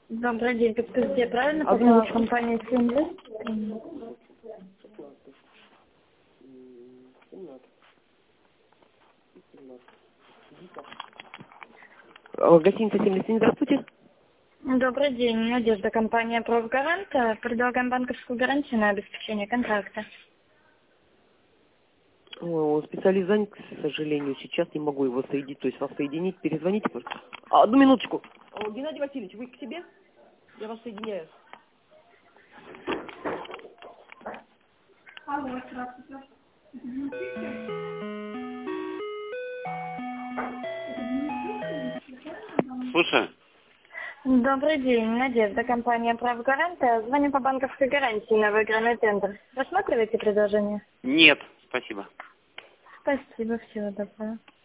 Добрый день, подскажите, я правильно попала в компанию Синвест? Гостиница 77, здравствуйте. Добрый день, Надежда, компания «Профгарант». Предлагаем банковскую гарантию на обеспечение контракта. Специалист занят, к сожалению, сейчас не могу его соединить, то есть вас соединить, перезвоните, пожалуйста. Одну минуточку. Геннадий Васильевич, вы к себе? Я вас соединяю. Алло, здравствуйте. Слушай. Добрый день, Надежда, компания «Профгарант». Звоним по банковской гарантии на выигранный тендер. Рассматриваете предложение? Нет, спасибо. Спасибо, всего доброго.